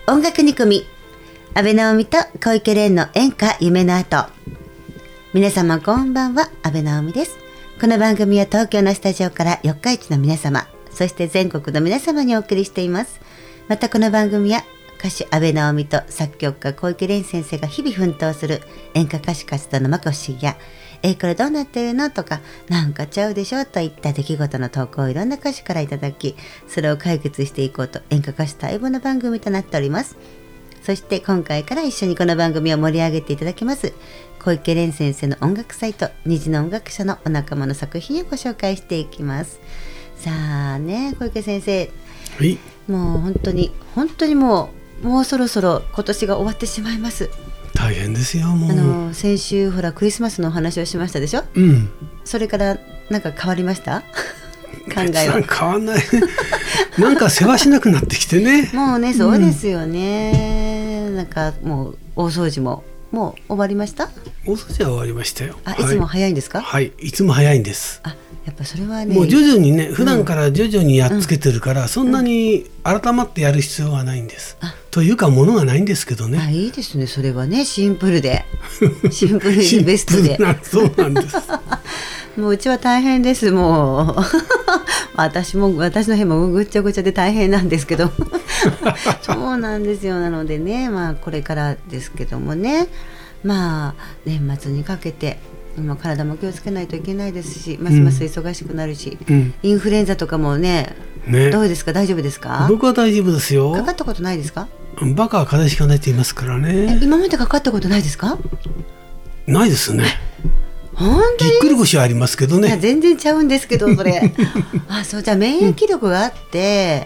音楽に組み安倍直美と小池蓮の演歌夢の後。皆様こんばんは、安倍直美です。この番組は東京のスタジオから四日市の皆様、そして全国の皆様にお送りしています。またこの番組は歌手安倍直美と作曲家小池蓮先生が日々奮闘する演歌歌手活動のまこしや、これどうなってるのとか、なんかちゃうでしょといった出来事の投稿をいろんな歌手からいただき、それを解決していこうと演歌歌手待望の番組となっております。そして今回から一緒にこの番組を盛り上げていただきます小池蓮先生の音楽サイト虹の音楽社のお仲間の作品をご紹介していきます。さあね、小池先生、 はい、 もう本当にもうそろそろ今年が終わってしまいます。 大変ですよ。もう先週ほらクリスマスのお話をしましたでしょ、それからなんか変わりました考えは。 変わんないなんか世話しなくなってきてねもうね、そうですよね、なんかもう大掃除ももう終わりました。 大掃除は終わりましたよ。 いつも早いんですか。 はい、いつも早いんです。 やっぱそれはね、 もう徐々にね、普段から徐々にやっつけてるから、そんなに改まってやる必要はないんです、というか物がないんですけどね。 いいですね、それはね、シンプルでシンプルにベストでそうなんですもううちは大変です。もう私の辺もぐっちゃぐちゃで大変なんですけどそうなんですよ。なのでね、これからですけどもね、年末にかけて今体も気をつけないといけないですし、ますます忙しくなるし、インフルエンザとかも ね、どうですか、大丈夫ですか。 僕は大丈夫ですよ。 かかったことないですか。 バカは風邪しかないって言いますからね。 今までかかったことないですか。 ないですね。 本当にぎっくり腰はありますけどね。 いや全然ちゃうんですけどそれそう、じゃあ免疫力があって、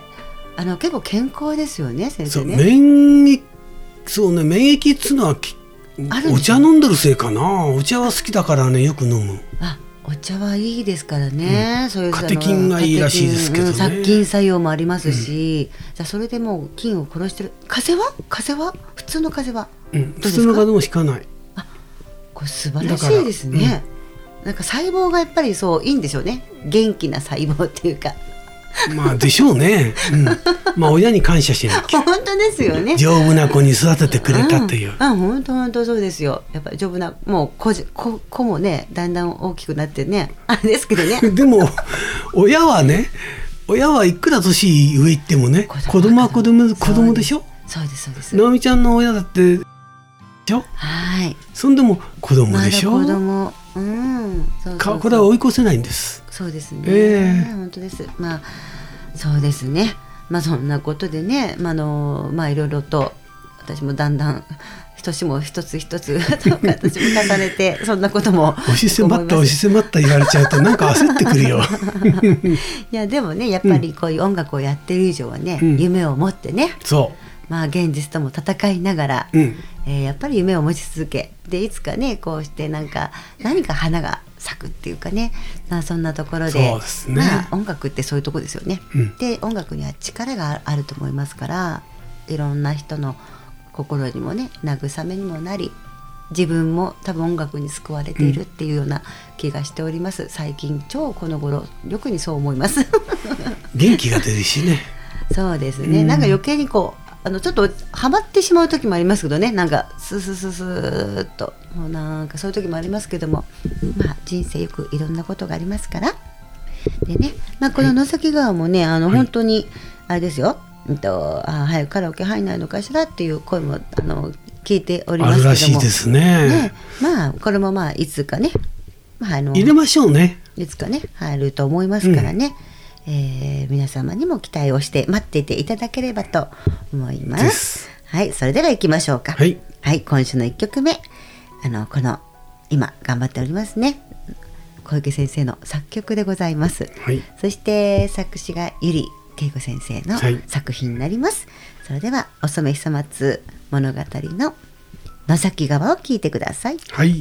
結構健康ですよね、先生ね。 そうね、免疫っていうのはお茶飲んでるせいかな。お茶は好きだからね、よく飲む。 お茶はいいですからね、そういうカテキンがいいらしいですけどね、 殺菌作用もありますし、じゃあそれでもう菌を殺してる。風邪は普通の風邪は、 普通の風邪もひかない。 これ素晴らしいですね。なんか細胞がやっぱりそういいんでしょうね、元気な細胞っていうかでしょうね、親に感謝しなきゃ本当ですよね。 丈夫な子に育ててくれたっていう、 本当そうですよ。やっぱり丈夫なもう子もね、だんだん大きくなってね、あれですけどねでも親はいくら年上いってもね、子供は子供でしょ。 そうです直美ちゃんの親だってでしょ。そんでも子供でしょ。 まだ子供、そうこれは追い越せないんです。 そうですね、本当です。そうですね。そんなことでね、いろいろと私もだんだん年も一つ一つ私も重ねてそんなことも押し迫った言われちゃうとなんか焦ってくるよいやでもね、やっぱりこういう音楽をやってる以上はね、夢を持ってね、現実とも戦いながら、やっぱり夢を持ち続けで、いつかね、こうして何か花が咲くっていうかね、そんなところで、 そうですね、 音楽ってそういうところですよね、で音楽には力があると思いますから、いろんな人の心にもね、慰めにもなり、自分も多分音楽に救われているっていうような気がしております。最近この頃よにそう思います元気が出るしねそうですね、なんか余計にこうちょっとハマってしまう時もありますけどね、なんかスーッともうなんかそういう時もありますけども、人生よくいろんなことがありますからでね、この野崎川もね、本当にあれですよ、早くカラオケ入んないのかしらっていう声も聞いておりますけども、 あるらしいですね。 これもいつかね、 入れましょうね。 いつかね入ると思いますからね、皆様にも期待をして待っていていただければと思います。それでは行きましょうか。今週の1曲目、この今頑張っておりますね、小池先生の作曲でございます、そして作詞が百合恵子先生の作品になります、それではお染久松物語の野崎川を聴いてください。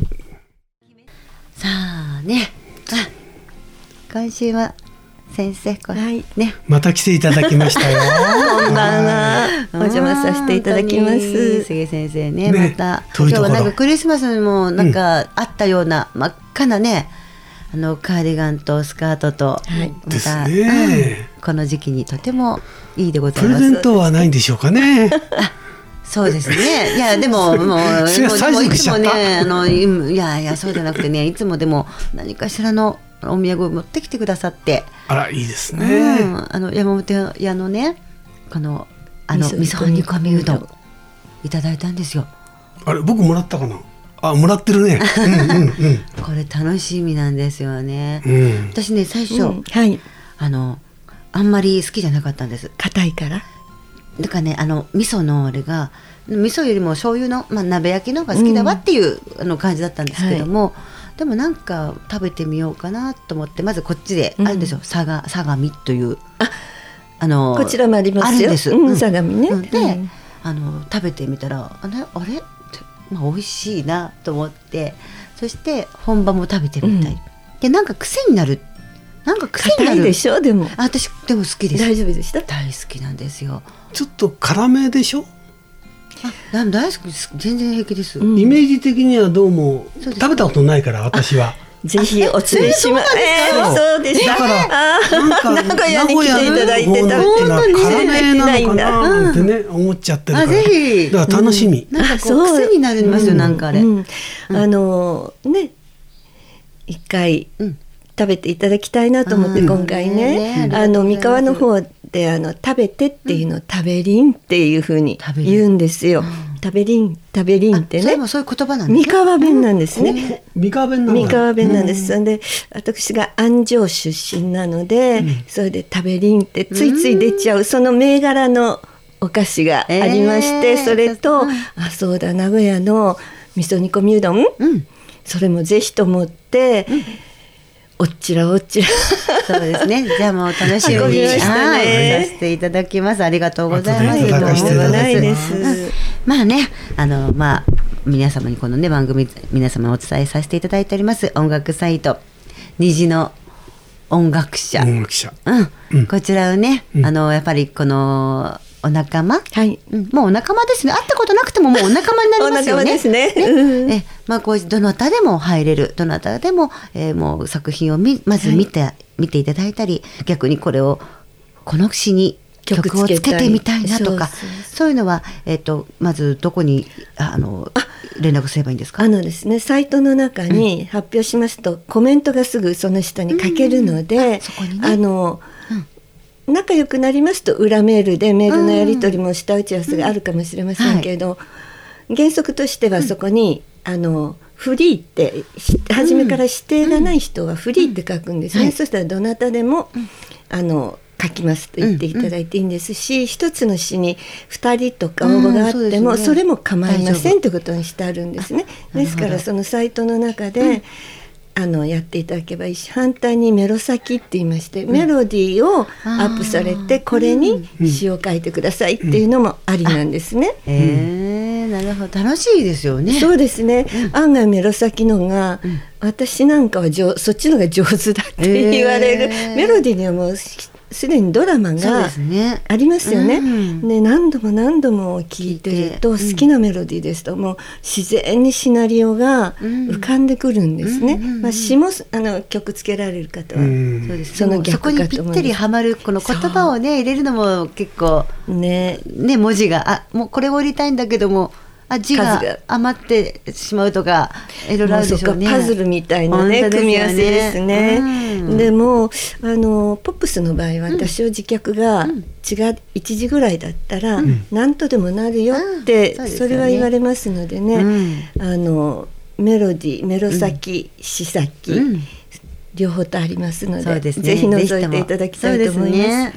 さあね、今週は先生ね、 また来ていただきましたよこんばんは、お邪魔させていただきます。杉先生ね、また今日はなんかクリスマスにもなんかあったような真っ赤なね、カーディガンとスカートと、また、 ですね、 この時期にとてもいいでございます。 プレゼントはないんでしょうかねそうですね。いやでももういつもねいやそうじゃなくてね、いつもでも何かしらのお土産を持ってきてくださって、 あらいいですね。 山本屋のね味噌煮込みうどんいただいたんですよ。 あれ僕もらったかな。もらってるね。 これ楽しみなんですよね。私ね最初、あんまり好きじゃなかったんです。 硬いから。 だからね味噌のあれが味噌よりも醤油の、鍋焼きの方が好きだわっていう、感じだったんですけども、でもなんか食べてみようかなと思ってまずこっちであるんですよ、相模というこちらもありますよ。 あるんです、 相模ね。 で食べてみたらあれって美味しいなと思って、そして本場も食べてみたい、でなんか癖になる。 硬いでしょ。でも私でも好きです。 大丈夫でした。 大好きなんですよ。 ちょっと辛めでしょ。 大好きです。全然平気です、 イメージ的にはどうも食べたことないから私は。 ぜひお連れします。そうでした。 だから名古屋に来ていただいて辛めなのかなってね思っちゃってるから。 ぜひだから楽しみ。 なんかこう癖になりますよ、なんかあれ。 ね一回食べていただきたいなと思って、今回ね三河の方で食べてっていうのを食べりんっていう風に言うんですよ。食べりんってね。 それもそういう言葉なんですね。 三河弁なんですね。 三河弁なんです。それで私が安城出身なので、それで食べりんってついつい出ちゃうその銘柄のお菓子がありまして、それとそうだ名古屋の味噌煮込みうどん、それもぜひと思って、おっちらそうですね。じゃあもう楽しみにさせていただきます。ありがとうございます。まあね皆様にこのね番組皆様にお伝えさせていただいております音楽サイト虹の音楽社、こちらをね、やっぱりこのお仲間、もうお仲間ですね。会ったことなくてももうお仲間になりますよね。 お仲間ですね。 こうどなたでも入れる、どなたでも、もう作品をまず見ていただいたり、逆にこれをこの詩に曲をつけてみたいなとか、そういうのはまずどこに連絡すればいいんですか？ ですね、サイトの中に発表しますと、コメントがすぐその下に書けるので、 そこにね、 仲良くなりますと裏メールでメールのやり取りも下打ち合わせがあるかもしれませんけれど、原則としてはそこにフリーって初めから指定がない人はフリーって書くんですね。そしたらどなたでも書きますと言っていただいていいんですし、一つの詩に2人とか応募があってもそれも構いませんということにしてあるんですね。ですからそのサイトの中でやっていただけばいいし、反対にメロ先って言いまして、メロディーをアップされてこれに詩を書いてくださいっていうのもありなんですね。 なるほど、楽しいですよね。 そうですね、案外メロ先のが、私なんかはそっちのが上手だって言われる、メロディーにはもうすでにドラマがありますよね。で何度も聴いてると好きなメロディーですともう自然にシナリオが浮かんでくるんですね。詩も曲つけられる方はその逆かと思います。 そこにぴったりはまるこの言葉をね入れるのも結構ね文字がもうこれを入れたいんだけども字が余ってしまうとかいろいろあるでしょうね。 パズルみたいなね組み合わせですね。でもポップスの場合は多少自脚が1字ぐらいだったら何とでもなるよってそれは言われますのでね、メロディーメロ先詩先両方とありますので、ぜひ覗いていただきたいと思います。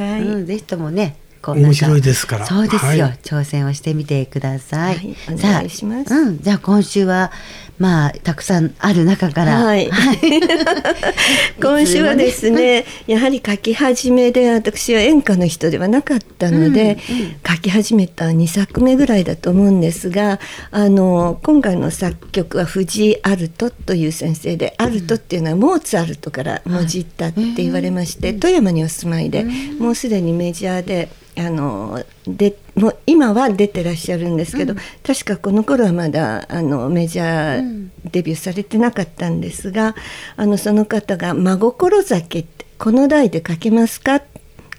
ぜひともね面白いですから。 そうですよ、挑戦をしてみてください。 お願いします。 じゃあ今週はたくさんある中から、 今週はですね、やはり書き始めで私は演歌の人ではなかったので、書き始めた2作目ぐらいだと思うんですが、今回の作曲は藤井アルトという先生で、アルトっていうのはモーツァルトからもじったって言われまして、富山にお住まいで、もうすでにメジャーでもう今は出てらっしゃるんですけど、確かこの頃はまだメジャーデビューされてなかったんですが、その方が真心酒ってこの題で書けますか、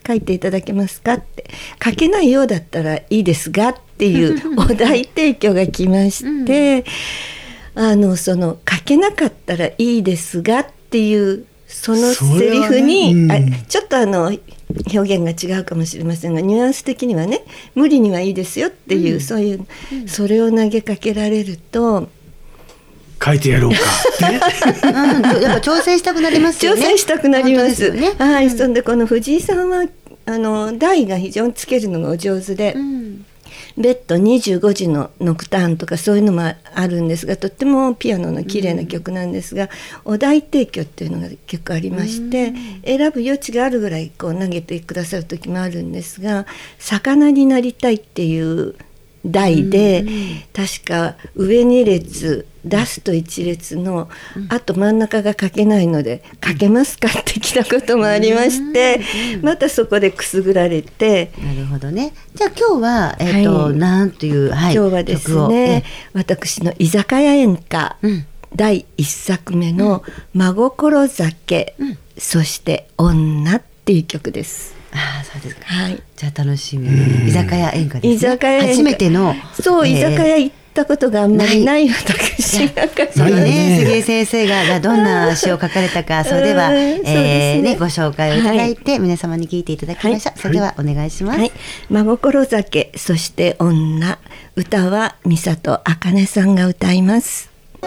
書いていただけますかって、書けないようだったらいいですがっていうお題提供が来まして、その書けなかったらいいですがっていうそのセリフに、ちょっと表現が違うかもしれませんが、ニュアンス的にはね、無理にはいいですよっていう、そういう、それを投げかけられると、 書いてやろうかってやっぱ挑戦したくなりますよね。 挑戦したくなります。 ね、 はい、そんでこの藤井さんは台が非常につけるのがお上手で、ベッド25時のノクターンとかそういうのもあるんですが、とってもピアノの綺麗な曲なんですが、お題提供っていうのが結構ありまして、選ぶ余地があるぐらいこう投げてくださる時もあるんですが、魚になりたいっていう題で、確か上2列ラスト1列のあと真ん中が書けないので、書けますかって来たこともありまして、またそこでくすぐられて。 なるほどね。じゃあ今日は、なんという、 今日はですね、私の居酒屋演歌、第1作目の真心酒、そして女っていう曲です。 そうですか。じゃあ楽しみ。居酒屋演歌ですね。 居酒屋演歌、 初めての。 そう、居酒屋行ったことがあんまりない私がそのね、杉江先生がどんな詩を書かれたか、それではご紹介をいただいて、皆様に聞いていただきましょう。それではお願いします。 真心酒、そして女。歌は三里茜さんが歌います。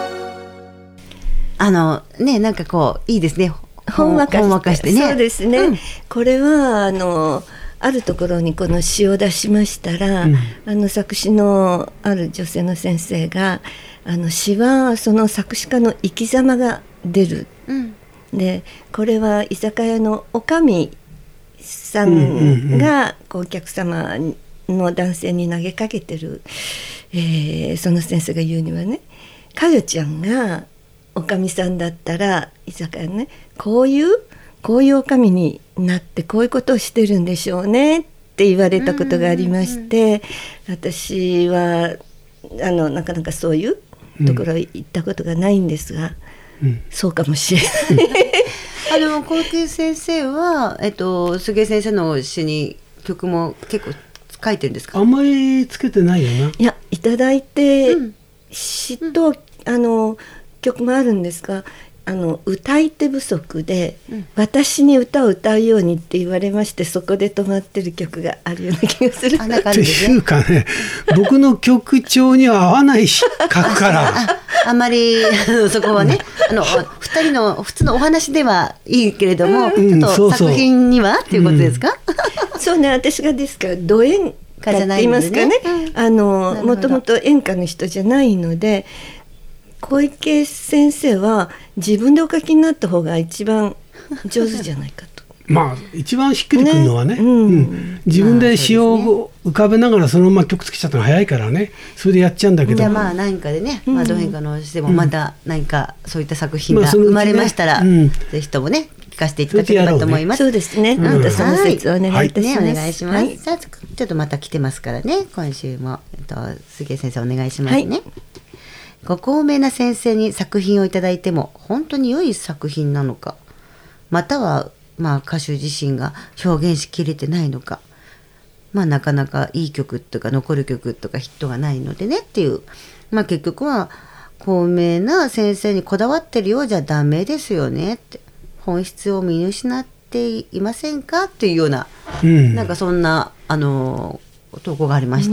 なんかこういいですね。ほんわかしてね。 そうですね。これはあるところにこの詩を出しましたら、作詞のある女性の先生が、詩はその作詞家の生き様が出る。で、これは居酒屋のおかみさんがお客様の男性に投げかけてる、その先生が言うにはね、かよちゃんがおかみさんだったら居酒屋ね、こういうおかみになってこういうことをしてるんでしょうねって言われたことがありまして、私はなかなかそういうところ行ったことがないんですが、そうかもしれない。 小池先生は、杉江先生の詩に曲も結構書いてるんですか？ あんまりつけてないよな。 いや、いただいて、詩と曲もあるんですが、歌い手不足で、私に歌を歌うようにって言われまして、そこで止まってる曲があるような気がする。 っていうかね、僕の曲調には合わないし書くからあんまりそこはね、2人の普通のお話ではいいけれども、ちょっと作品にはっていうことですか？ そうね、私がですからド演歌って言いますかね、もともと演歌の人じゃないので、小池先生は自分でお書きになった方が一番上手じゃないかと。 一番しっくりくるのはね、自分で詩を浮かべながらそのまま曲つけちゃったのが早いからね、それでやっちゃうんだけど、 じゃあ何かでね、ド演歌の詩でもまた何かそういった作品が生まれましたら、ぜひともね聞かせていただければと思います。 そうですね。またその説をお願いいたします。 お願いします。さあちょっとまた来てますからね、今週も杉江先生お願いしますね。ご高名な先生に作品をいただいても本当に良い作品なのか、または歌手自身が表現しきれてないのか、なかなかいい曲とか残る曲とかヒットがないのでねっていう、結局は高名な先生にこだわってるようじゃダメですよねって、本質を見失っていませんかっていうような、なんかそんな投稿がありました。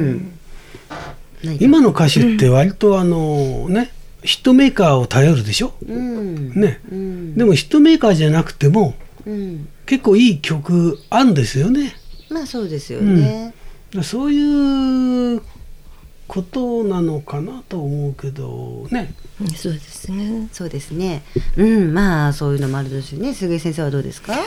今の歌手って割とヒットメーカーを頼るでしょ、でもヒットメーカーじゃなくても、結構いい曲あるんですよね。 そうですよね、 そういうことなのかなと思うけどね。 そうですね。 そうですね。そういうのもあるでしょうね。杉江先生はどうですか？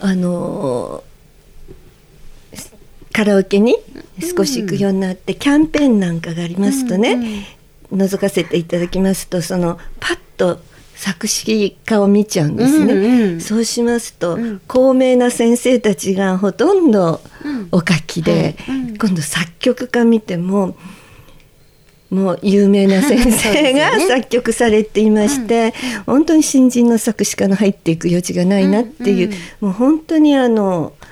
カラオケに少し行くようになって、キャンペーンなんかがありますとね、覗かせていただきますと、パッと作詞家を見ちゃうんですね、そうしますと、高名な先生たちがほとんどお書きで、今度作曲家見てももう有名な先生が作曲されていまして、本当に新人の作詞家の入っていく余地がないなっていう、もう本当に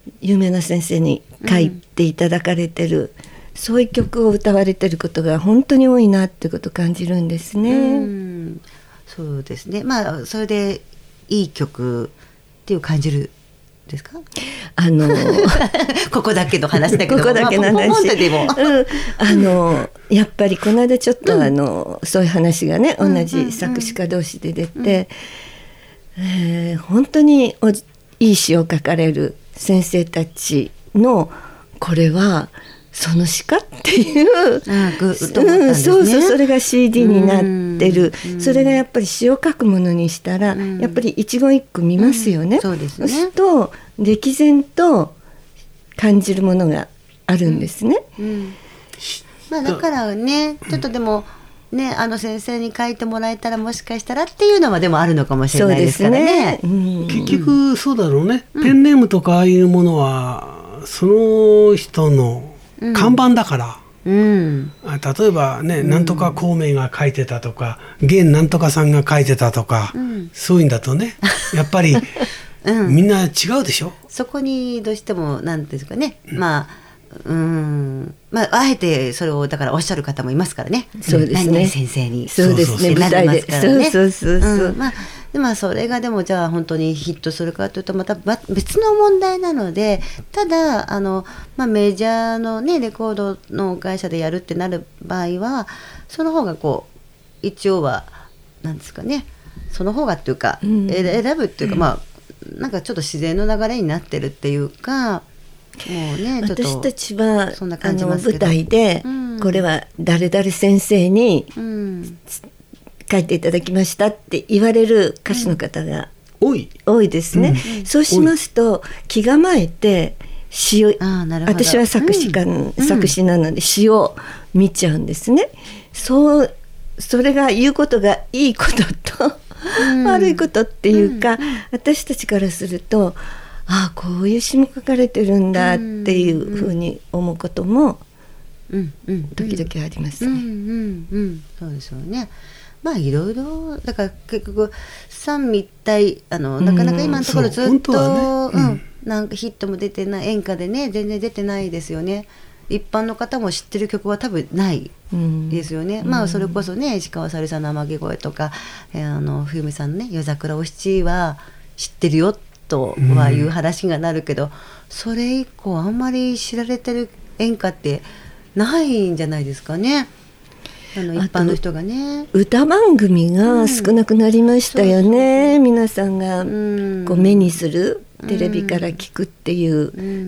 有名な先生に書いていただかれてる、そういう曲を歌われてることが本当に多いなってことを感じるんですね。 そうですね。まあそれでいい曲っていう感じるですか？ここだけの話だけど、 ここだけの話、 本当でもやっぱりこの間ちょっとそういう話がね、同じ作詞家同士で出て、本当にいい詩を書かれる先生たちのこれはその詩かっていう、そうそう、それが CD になってる、それがやっぱり詩を書くものにしたら、やっぱり一言一句見ますよね。 そうですね。 そうすると歴然と感じるものがあるんですね。 まあだからね、ちょっとでもね、先生に書いてもらえたらもしかしたらっていうのはでもあるのかもしれないですからね。 結局そうだろうね、ペンネームとかああいうものはその人の看板だから、例えばね、なんとか孔明が書いてたとか、現なんとかさんが書いてたとか、そういうんだとね、やっぱり、みんな違うでしょ。 そこにどうしてもなんですかね、まああえてそれをだからおっしゃる方もいますからね。 そうですね。 何々先生に。 そうですね。舞台で。そう。 まあそれがでもじゃあ本当にヒットするかというとまた別の問題なので、ただメジャーのねレコードの会社でやるってなる場合は、その方がこう一応はなんですかね、その方がっていうか、選ぶっていうか、まあなんかちょっと自然の流れになってるっていうか。もうね、ちょっと私たちは舞台で、これは誰々先生に書いていただきましたって言われる歌手の方が多いですね。そうしますと気構えて詩を、私は作詞なので詩を見ちゃうんですね。それが言うことがいいことと悪いことっていうか、私たちからするとこういう詩も書かれてるんだっていうふうに思うことも時々ありますね。 そうですよね。まあいろいろだから結局三位一体なかなか今のところずっとなんかヒットも出てない、演歌でね全然出てないですよね。一般の方も知ってる曲は多分ないですよね。まあそれこそね、石川さゆりさんの天城越えとか冬美さんのね夜桜お七は知ってるよとはいう話がなるけど、それ以降あんまり知られてる演歌ってないんじゃないですかね。一般の人がね、 歌番組が少なくなりましたよね。皆さんがこう目にする、テレビから聞くっていう、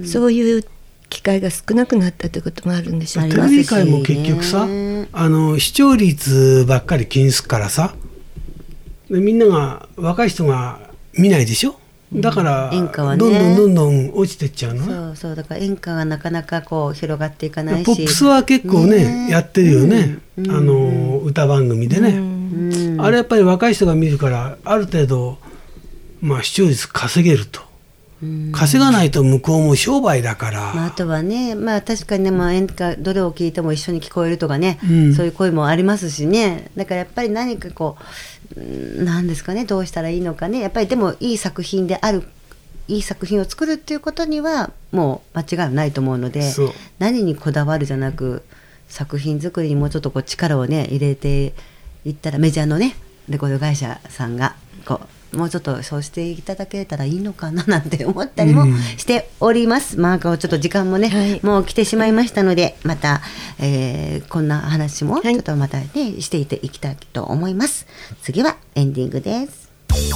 そういう機会が少なくなったということもあるんでしょうか。 テレビ界も結局さ、視聴率ばっかり気にするからさ、でみんなが若い人が見ないでしょ。だから、 演歌はね、 どんどん落ちてっちゃうのね。 そうだから演歌がなかなかこう広がっていかないし、 ポップスは結構ねやってるよね、歌番組でね、あれやっぱり若い人が見るからある程度、視聴率稼げると。稼がないと向こうも商売だから、 あとはね、確かにね、演歌どれを聞いても一緒に聞こえるとかね、そういう声もありますしね。だからやっぱり何かこうなんですかね、どうしたらいいのかね。やっぱりでもいい作品である、いい作品を作るっていうことにはもう間違いはないと思うので、何にこだわるじゃなく作品作りにもうちょっとこう力をね入れていったら、メジャーのねレコード会社さんがこうもうちょっとそうしていただけたらいいのかななんて思ったりもしております。ちょっと時間もね、もう来てしまいましたので、また、こんな話もちょっとまたね、していきたいと思います。次はエンディングです。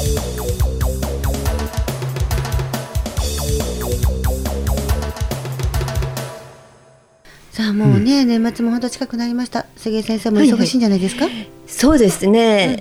さあもうね、年末も本当近くなりました。杉江先生も忙しいんじゃないですか？ そうですね、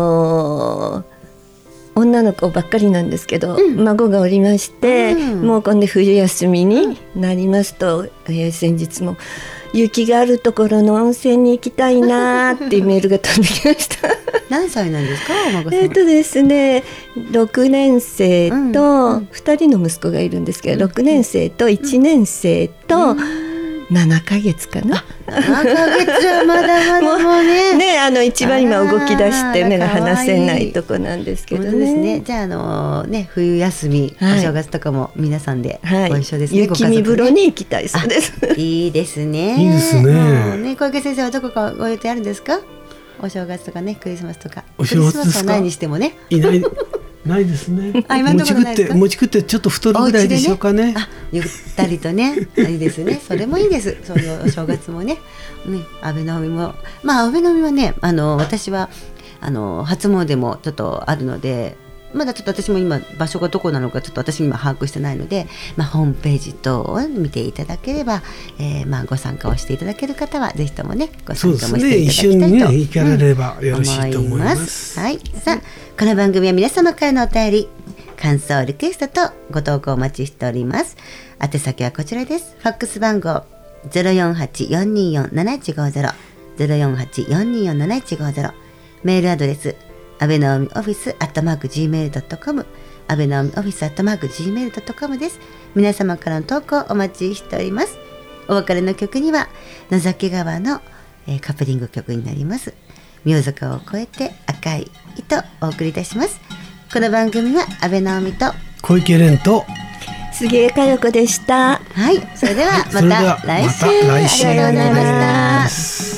女の子ばっかりなんですけど、孫がおりまして、もう今度冬休みになりますと、先日も雪があるところの温泉に行きたいなっていうメールが飛んできました何歳なんですか、お孫さん？ ですね、6年生と2人の息子がいるんですけど、6年生と1年生と 7ヶ月かな。 7ヶ月はまだまだもうね。 ね、一番今動き出して目が離せないとこなんですけどね。 本当ですね。じゃあね、冬休み、お正月とかも皆さんでご一緒ですね。 雪見風呂に行きたいそうです。 いいですね。 いいですね。 小池先生はどこかご予定あるんですか？お正月とかね、クリスマスとか。 お正月ですか？ クリスマスはないにしてもね。 ないですね。 今のところないですか？ 餅食ってちょっと太るぐらいでしょうかね。 ゆったりとね、いいですね。それもいいです。そういうお正月もね。安倍直美も、安倍直美はね、私は初詣もちょっとあるので。まだちょっと私も今場所がどこなのかちょっと私今把握してないので、ホームページ等を見ていただければ、ご参加をしていただける方はぜひともねご参加もしていただきたいと、 一緒にね行かれればよろしいと思います。 はい、さあこの番組は皆様からのお便り、感想、リクエストとご投稿お待ちしております。宛先はこちらです。ファックス番号 048-424-7150 048-424-7150、メールアドレス安倍直美オフィス@gmail.com、 安倍直美オフィス@gmail.com です。皆様からの投稿お待ちしております。お別れの曲には野崎川の、カップリング曲になります明塚を越えて赤い糸をお送りいたします。この番組は安倍直美と小池蓮と杉江佳代子でした。 はい、それではまた来週、 来週ありがとうございました。